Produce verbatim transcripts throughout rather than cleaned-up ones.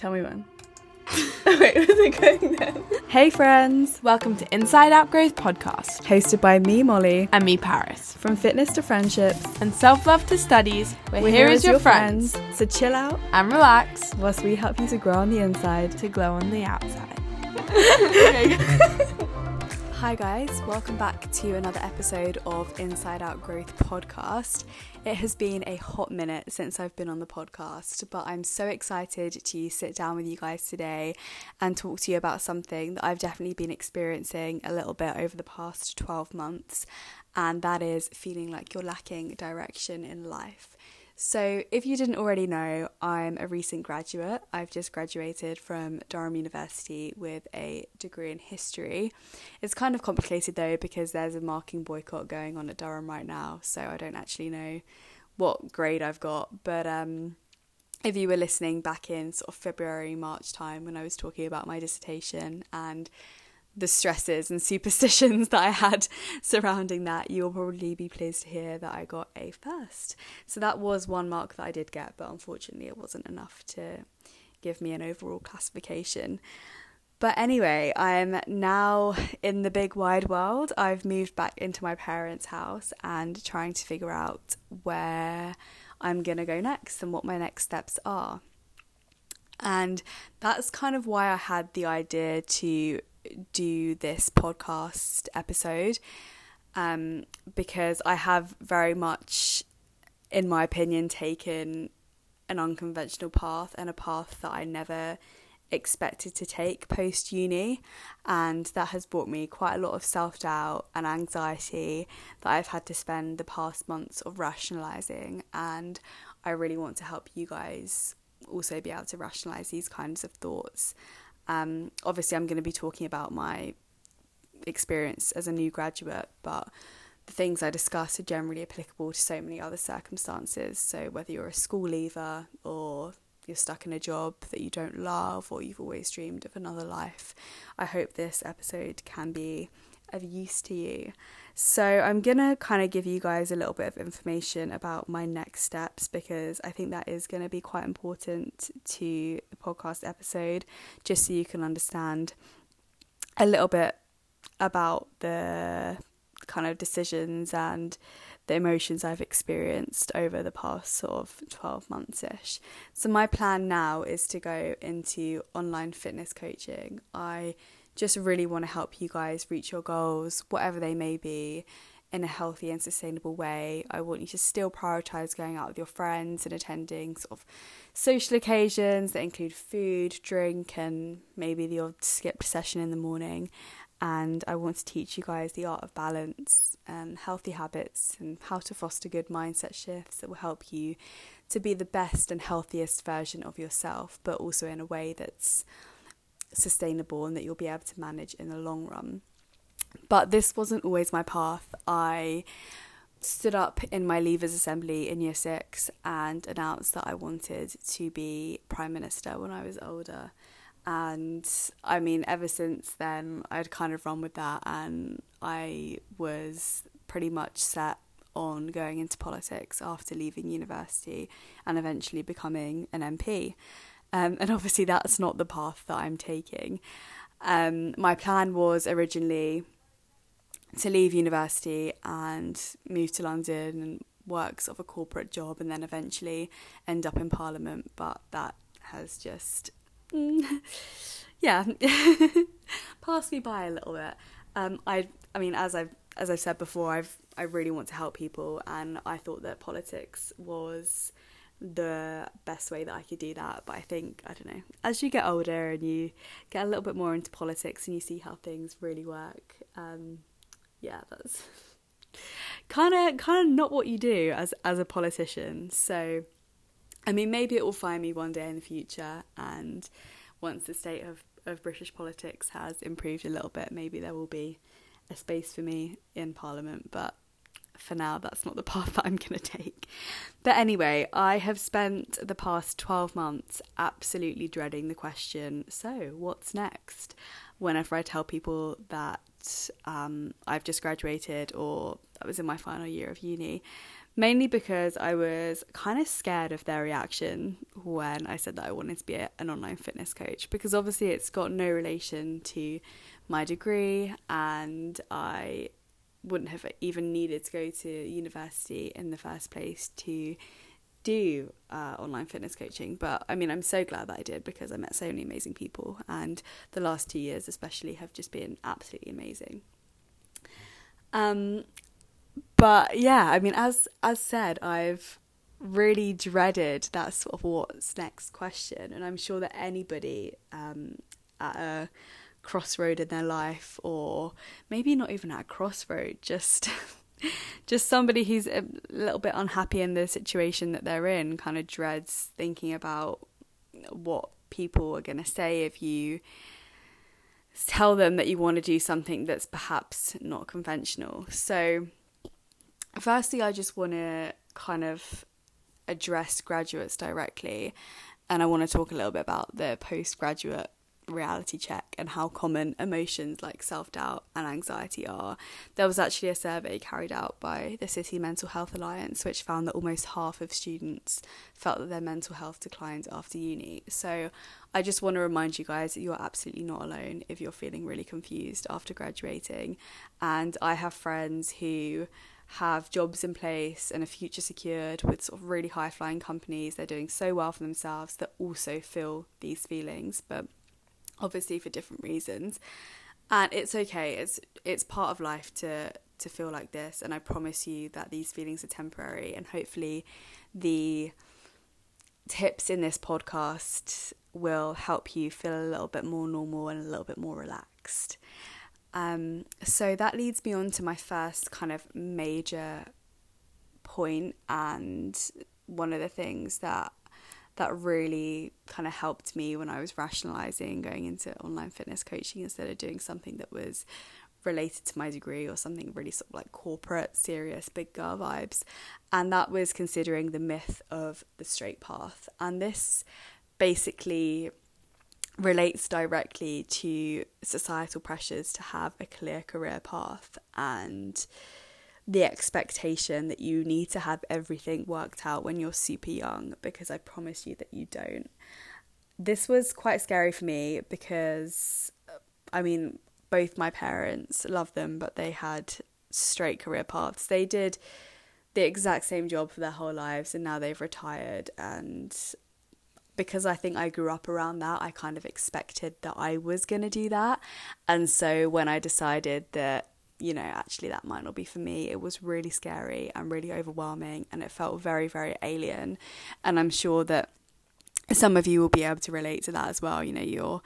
Tell me when. Wait, where's it going then? Hey friends, welcome to Inside Out Growth Podcast, hosted by me, Molly, and me, Paris. From fitness to friendships and self-love to studies, we're, we're here as your friends. friends. So chill out and relax whilst we help you to grow on the inside, to glow on the outside. Hi guys, welcome back to another episode of Inside Out Growth Podcast. It has been a hot minute since I've been on the podcast, but I'm so excited to sit down with you guys today and talk to you about something that I've definitely been experiencing a little bit over the past twelve months, and that is feeling like you're lacking direction in life. So if you didn't already know, I'm a recent graduate. I've just graduated from Durham University with a degree in history. It's kind of complicated though because there's a marking boycott going on at Durham right now, so I don't actually know what grade I've got. But um, if you were listening back in sort of February, March time when I was talking about my dissertation and the stresses and superstitions that I had surrounding that, you'll probably be pleased to hear that I got a first. So that was one mark that I did get, but unfortunately it wasn't enough to give me an overall classification. But anyway, I'm now in the big wide world. I've moved back into my parents' house and trying to figure out where I'm going to go next and what my next steps are. And that's kind of why I had the idea to do this podcast episode, um, because I have very much, in my opinion, taken an unconventional path and a path that I never expected to take post-uni, and that has brought me quite a lot of self-doubt and anxiety that I've had to spend the past months of rationalising, and I really want to help you guys also be able to rationalise these kinds of thoughts. Um, obviously, I'm going to be talking about my experience as a new graduate, but the things I discuss are generally applicable to so many other circumstances. So whether you're a school leaver or you're stuck in a job that you don't love or you've always dreamed of another life, I hope this episode can be of use to you. So I'm going to kind of give you guys a little bit of information about my next steps because I think that is going to be quite important to the podcast episode, just so you can understand a little bit about the kind of decisions and the emotions I've experienced over the past sort of twelve months-ish. So my plan now is to go into online fitness coaching. I just really want to help you guys reach your goals, whatever they may be, in a healthy and sustainable way. I want you to still prioritise going out with your friends and attending sort of social occasions that include food, drink, and maybe the odd skipped session in the morning. And I want to teach you guys the art of balance and healthy habits and how to foster good mindset shifts that will help you to be the best and healthiest version of yourself, but also in a way that's sustainable and that you'll be able to manage in the long run. But this wasn't always my path. I stood up in my Leavers Assembly in year six and announced that I wanted to be Prime Minister when I was older. And I mean, ever since then, I'd kind of run with that, and I was pretty much set on going into politics after leaving university and eventually becoming an M P. Um, and obviously that's not the path that I'm taking. Um, my plan was originally to leave university and move to London and work sort of a corporate job and then eventually end up in Parliament, but that has just, mm, yeah, passed me by a little bit. Um, I, I mean, as I've as I've said before, I've I really want to help people, and I thought that politics was the best way that I could do that. But I think, I don't know, as you get older and you get a little bit more into politics and you see how things really work, um yeah that's kind of kind of not what you do as as a politician. So I mean, maybe it will find me one day in the future, and once the state of of British politics has improved a little bit, maybe there will be a space for me in Parliament, but for now, that's not the path that I'm going to take. But anyway, I have spent the past twelve months absolutely dreading the question, so what's next? Whenever I tell people that um, I've just graduated or I was in my final year of uni, mainly because I was kind of scared of their reaction when I said that I wanted to be a, an online fitness coach, because obviously it's got no relation to my degree, and I wouldn't have even needed to go to university in the first place to do uh, online fitness coaching. But I mean, I'm so glad that I did, because I met so many amazing people, and the last two years especially have just been absolutely amazing. Um, but yeah, I mean, as as said, I've really dreaded that sort of what's next question, and I'm sure that anybody um, at a crossroad in their life, or maybe not even at a crossroad, just just somebody who's a little bit unhappy in the situation that they're in, kind of dreads thinking about what people are going to say if you tell them that you want to do something that's perhaps not conventional. So firstly, I just want to kind of address graduates directly, and I want to talk a little bit about the postgraduate reality check and how common emotions like self-doubt and anxiety are. There was actually a survey carried out by the City Mental Health Alliance which found that almost half of students felt that their mental health declined after uni. So I just want to remind you guys that you're absolutely not alone if you're feeling really confused after graduating. And I have friends who have jobs in place and a future secured with sort of really high-flying companies. They're doing so well for themselves, that also feel these feelings, but obviously for different reasons. And it's okay, it's it's part of life to to feel like this, and I promise you that these feelings are temporary, and hopefully the tips in this podcast will help you feel a little bit more normal and a little bit more relaxed. Um, so that leads me on to my first kind of major point, and one of the things that that really kind of helped me when I was rationalising going into online fitness coaching instead of doing something that was related to my degree or something really sort of like corporate, serious, big girl vibes. And that was considering the myth of the straight path. And this basically relates directly to societal pressures to have a clear career path and the expectation that you need to have everything worked out when you're super young, because I promise you that you don't. This was quite scary for me because, I mean, both my parents, love them, but they had straight career paths. They did the exact same job for their whole lives, and now they've retired. And because I think I grew up around that, I kind of expected that I was going to do that. And so when I decided that, you know, actually that might not be for me, it was really scary and really overwhelming, and it felt very, very alien. And I'm sure that some of you will be able to relate to that as well. You know, you're,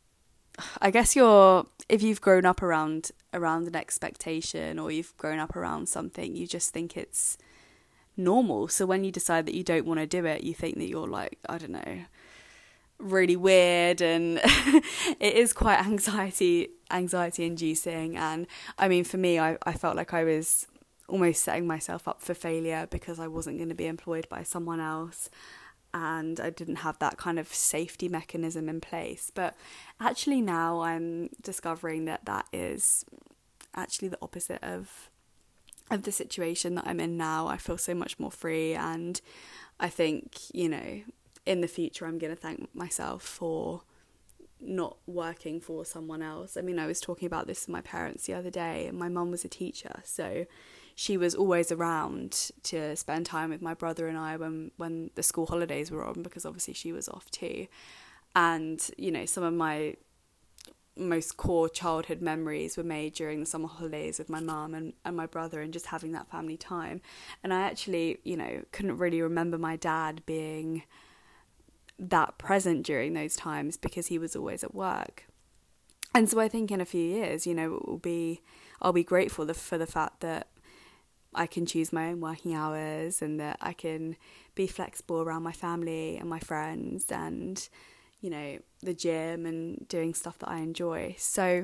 I guess you're, if you've grown up around, around an expectation, or you've grown up around something, you just think it's normal. So when you decide that you don't want to do it, you think that you're like, I don't know, really weird, and it is quite anxiety anxiety inducing. And I mean, for me, I, I felt like I was almost setting myself up for failure because I wasn't going to be employed by someone else, and I didn't have that kind of safety mechanism in place. But actually now I'm discovering that that is actually the opposite of of the situation that I'm in now. I feel so much more free, and I think, you know, in the future I'm going to thank myself for not working for someone else. I mean, I was talking about this with my parents the other day, and my mum was a teacher, so she was always around to spend time with my brother and I when, when the school holidays were on, because obviously she was off too. And, you know, some of my most core childhood memories were made during the summer holidays with my mum and, and my brother, and just having that family time. And I actually, you know, couldn't really remember my dad being that present during those times because he was always at work. And so I think in a few years, you know, it will be, I'll be grateful for the fact that I can choose my own working hours, and that I can be flexible around my family and my friends, and, you know, the gym and doing stuff that I enjoy. So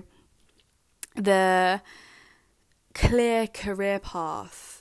the clear career path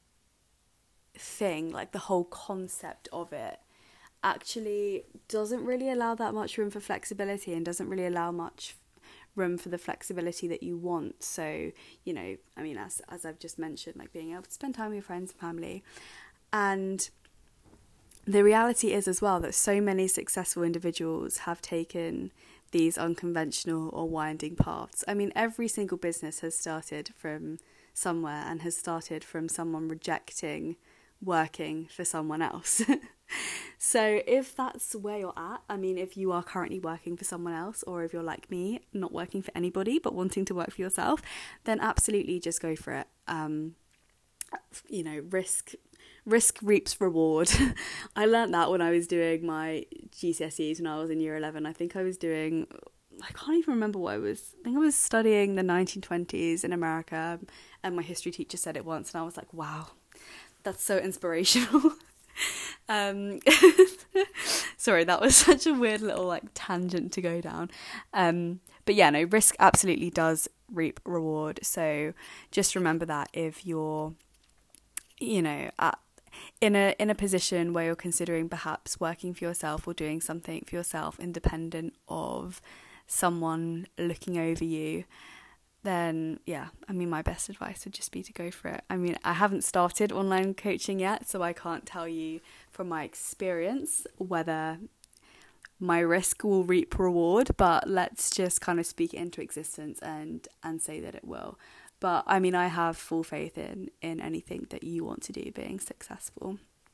thing, like the whole concept of it, actually doesn't really allow that much room for flexibility, and doesn't really allow much room for the flexibility that you want. So, you know, I mean, as as I've just mentioned, like being able to spend time with your friends and family. And the reality is as well that so many successful individuals have taken these unconventional or winding paths. I mean, every single business has started from somewhere and has started from someone rejecting working for someone else. So if that's where you're at, I mean, if you are currently working for someone else, or if you're like me, not working for anybody but wanting to work for yourself, then absolutely just go for it. Um, you know, risk risk reaps reward. I learned that when I was doing my G C S Es when I was in year eleven. I think I was doing, I can't even remember what I was, I think I was studying the nineteen twenties in America, and my history teacher said it once, and I was like, wow, that's so inspirational. um, sorry, that was such a weird little like tangent to go down. Um, but yeah, no, risk absolutely does reap reward. So just remember that if you're, you know, at in a in a position where you're considering perhaps working for yourself or doing something for yourself independent of someone looking over you, then yeah, I mean, my best advice would just be to go for it. I mean, I haven't started online coaching yet, so I can't tell you from my experience whether my risk will reap reward, but let's just kind of speak it into existence and and say that it will. But I mean, I have full faith in, in anything that you want to do being successful.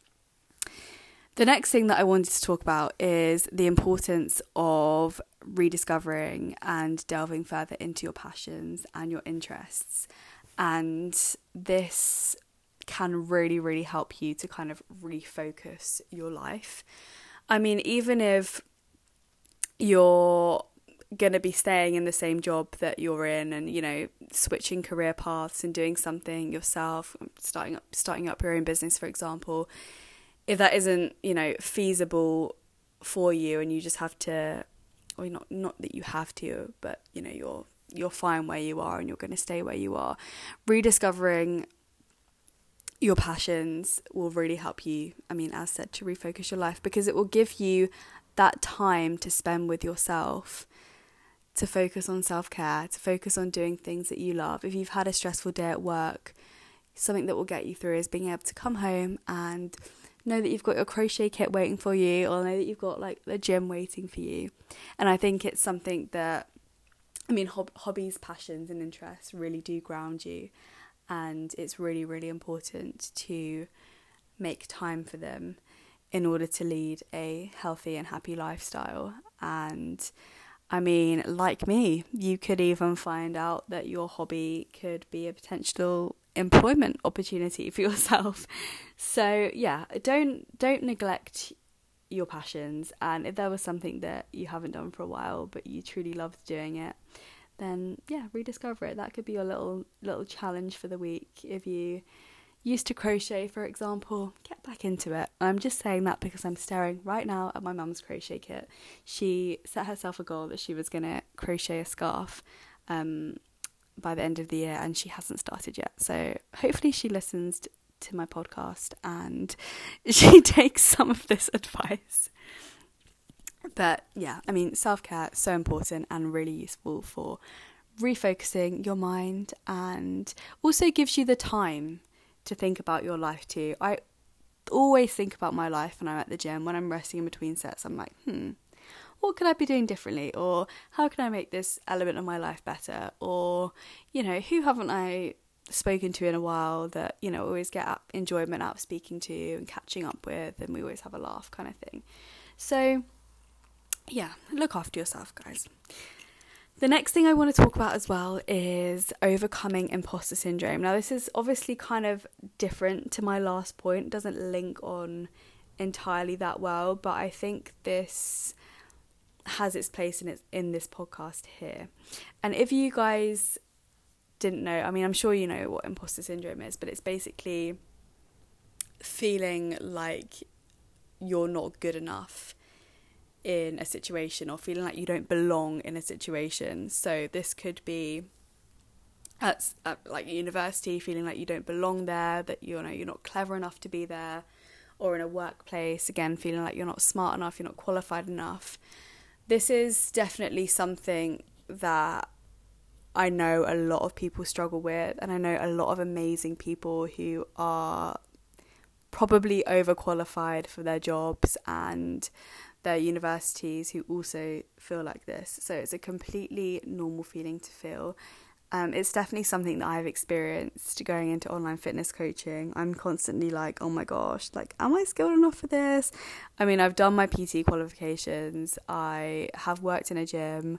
The next thing that I wanted to talk about is the importance of rediscovering and delving further into your passions and your interests. And this can really, really help you to kind of refocus your life. I mean, even if you're going to be staying in the same job that you're in and, you know, switching career paths and doing something yourself, starting up starting up your own business, for example, if that isn't, you know, feasible for you and you just have to, or not not that you have to, but, you know, you're you're fine where you are and you're going to stay where you are, rediscovering your passions will really help you, I mean, as said, to refocus your life, because it will give you that time to spend with yourself, to focus on self-care, to focus on doing things that you love. If you've had a stressful day at work, something that will get you through is being able to come home and know that you've got your crochet kit waiting for you, or know that you've got like the gym waiting for you. And I think it's something that, I mean, hob- hobbies, passions and interests really do ground you, and it's really, really important to make time for them in order to lead a healthy and happy lifestyle. And I mean, like me, you could even find out that your hobby could be a potential employment opportunity for yourself. So yeah, don't don't neglect your passions. And if there was something that you haven't done for a while but you truly loved doing it, then yeah, rediscover it. That could be your little little challenge for the week. If you used to crochet, for example, get back into it. I'm just saying that because I'm staring right now at my mum's crochet kit. She set herself a goal that she was going to crochet a scarf um, by the end of the year, and she hasn't started yet. So hopefully she listens to my podcast and she takes some of this advice. But yeah, I mean, self-care is so important and really useful for refocusing your mind, and also gives you the time to think about your life too. I always think about my life when I'm at the gym. When I'm resting in between sets, I'm like, hmm, what could I be doing differently? Or how can I make this element of my life better? Or, you know, who haven't I spoken to in a while that, you know, always get enjoyment out of speaking to and catching up with, and we always have a laugh kind of thing. So, yeah, look after yourself, guys. The next thing I want to talk about as well is overcoming imposter syndrome. Now, this is obviously kind of different to my last point. It doesn't link on entirely that well, but I think this has its place in, its, in this podcast here. And if you guys didn't know, I mean, I'm sure you know what imposter syndrome is, but it's basically feeling like you're not good enough in a situation, or feeling like you don't belong in a situation. So this could be at, at like university, feeling like you don't belong there, that you know you're not clever enough to be there, or in a workplace, again, feeling like you're not smart enough, you're not qualified enough. This is definitely something that I know a lot of people struggle with, and I know a lot of amazing people who are probably overqualified for their jobs and their universities who also feel like this. So it's a completely normal feeling to feel. Um, it's definitely something that I've experienced going into online fitness coaching. I'm constantly like, oh my gosh, like, am I skilled enough for this? I mean, I've done my P T qualifications. I have worked in a gym.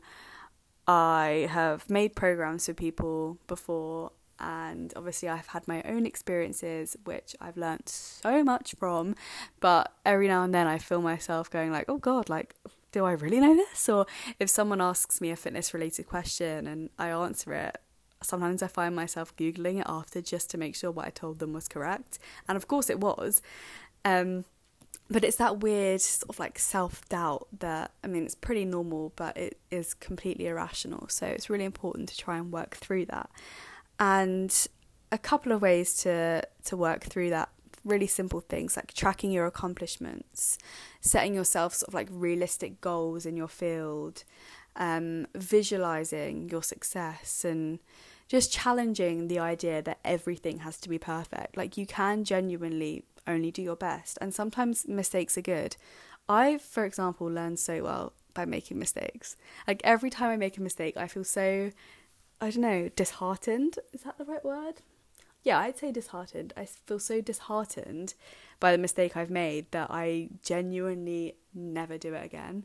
I have made programs for people before. And obviously I've had my own experiences, which I've learnt so much from. But every now and then I feel myself going like, oh God, like, do I really know this? Or if someone asks me a fitness related question and I answer it, sometimes I find myself Googling it after just to make sure what I told them was correct. And of course it was. Um, but it's that weird sort of like self-doubt that, I mean, it's pretty normal, but it is completely irrational. So it's really important to try and work through that. And a couple of ways to, to work through that. Really simple things like tracking your accomplishments, setting yourself sort of like realistic goals in your field, um, visualizing your success, and just challenging the idea that everything has to be perfect. Like, you can genuinely only do your best, and sometimes mistakes are good. I, for example, learned so well by making mistakes. Like, every time I make a mistake, I feel so, I don't know, disheartened. Is that the right word? Yeah, I'd say disheartened. I feel so disheartened by the mistake I've made that I genuinely never do it again.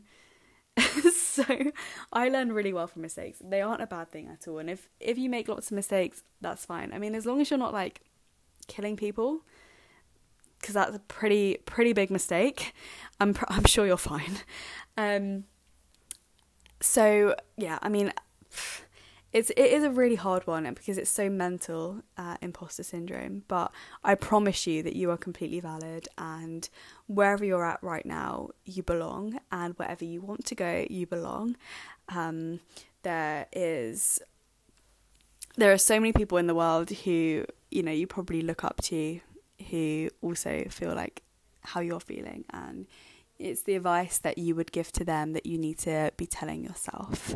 So I learn really well from mistakes. They aren't a bad thing at all. And if, if you make lots of mistakes, that's fine. I mean, as long as you're not like killing people, because that's a pretty pretty big mistake, I'm pr- I'm sure you're fine. Um. So yeah, I mean. It's, it is a really hard one because it's so mental, uh, imposter syndrome, but I promise you that you are completely valid, and wherever you're at right now, you belong, and wherever you want to go, you belong. Um, there is, there are so many people in the world who, you know, you probably look up to, who also feel like how you're feeling, and it's the advice that you would give to them that you need to be telling yourself.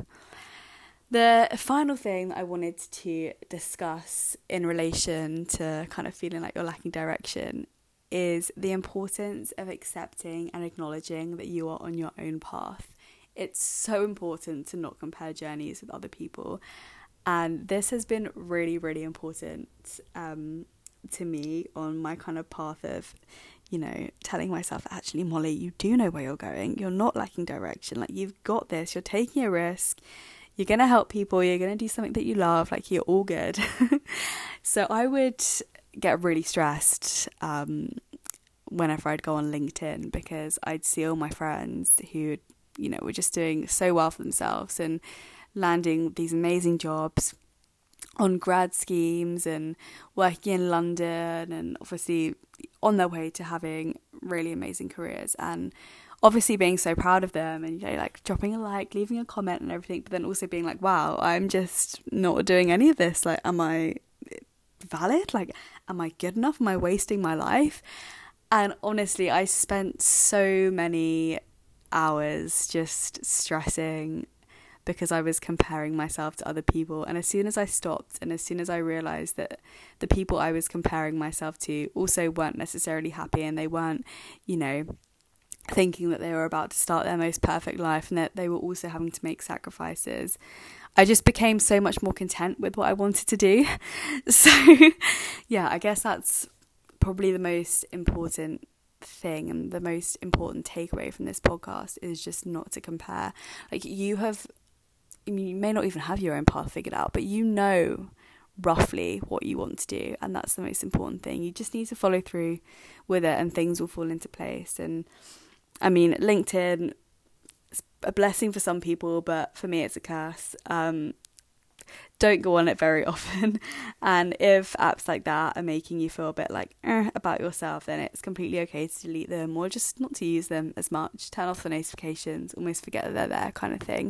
The final thing I wanted to discuss in relation to kind of feeling like you're lacking direction is the importance of accepting and acknowledging that you are on your own path. It's so important to not compare journeys with other people. And this has been really, really important um, to me on my kind of path of, you know, telling myself, actually, Molly, you do know where you're going. You're not lacking direction. Like, you've got this. You're taking a risk. You're going to help people, you're going to do something that you love, like, you're all good. So I would get really stressed um, whenever I'd go on LinkedIn, because I'd see all my friends who, you know, were just doing so well for themselves and landing these amazing jobs on grad schemes and working in London, and obviously on their way to having really amazing careers, and obviously being so proud of them, and, you know, like dropping a like, leaving a comment and everything, but then also being like, wow, I'm just not doing any of this. Like, am I valid? Like, am I good enough? Am I wasting my life? And honestly, I spent so many hours just stressing because I was comparing myself to other people. And as soon as I stopped, and as soon as I realised that the people I was comparing myself to also weren't necessarily happy, and they weren't, you know, thinking that they were about to start their most perfect life, and that they were also having to make sacrifices, I just became so much more content with what I wanted to do. So yeah, I guess that's probably the most important thing, and the most important takeaway from this podcast is just not to compare. Like, you have, I mean, you may not even have your own path figured out, but you know roughly what you want to do, and that's the most important thing. You just need to follow through with it, and things will fall into place. And I mean, LinkedIn is a blessing for some people, but for me it's a curse. Um, don't go on it very often. And if apps like that are making you feel a bit like eh, about yourself, then it's completely okay to delete them, or just not to use them as much. Turn off the notifications, almost forget that they're there, kind of thing.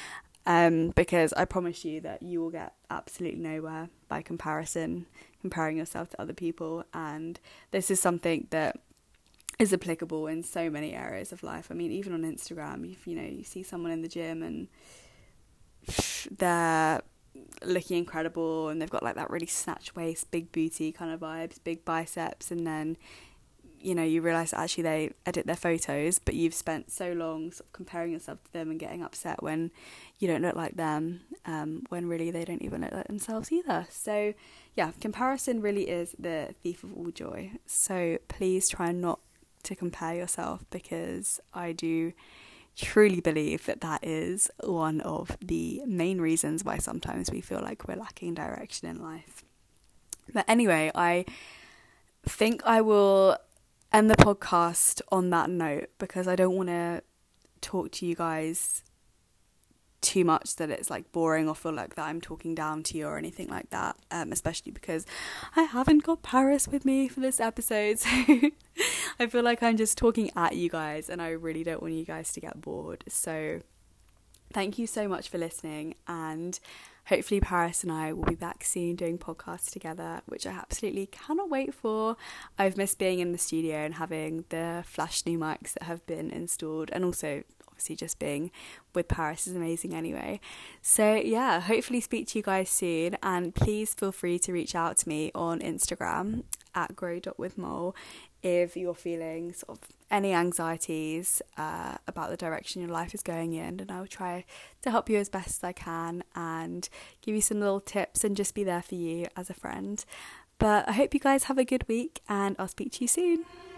Um, because I promise you that you will get absolutely nowhere by comparison, comparing yourself to other people. And this is something that is applicable in so many areas of life. I mean, even on Instagram, if you know, you see someone in the gym and they're looking incredible, and they've got like that really snatched waist, big booty kind of vibes, big biceps, and then you know you realise that actually they edit their photos, but you've spent so long sort of comparing yourself to them and getting upset when you don't look like them, um, when really they don't even look like themselves either. So yeah, comparison really is the thief of all joy. So please try not to compare yourself, because I do truly believe that that is one of the main reasons why sometimes we feel like we're lacking direction in life. But anyway, I think I will end the podcast on that note, because I don't want to talk to you guys too much that it's like boring or feel like that I'm talking down to you or anything like that, um, especially because I haven't got Paris with me for this episode, so I feel like I'm just talking at you guys, and I really don't want you guys to get bored. So thank you so much for listening, and hopefully Paris and I will be back soon doing podcasts together, which I absolutely cannot wait for. I've missed being in the studio and having the flash new mics that have been installed, and also obviously just being with Paris is amazing anyway. So yeah, hopefully speak to you guys soon, and please feel free to reach out to me on Instagram at grow dot with mole if you're feeling sort of any anxieties uh, about the direction your life is going in, and I'll try to help you as best as I can and give you some little tips and just be there for you as a friend. But I hope you guys have a good week, and I'll speak to you soon.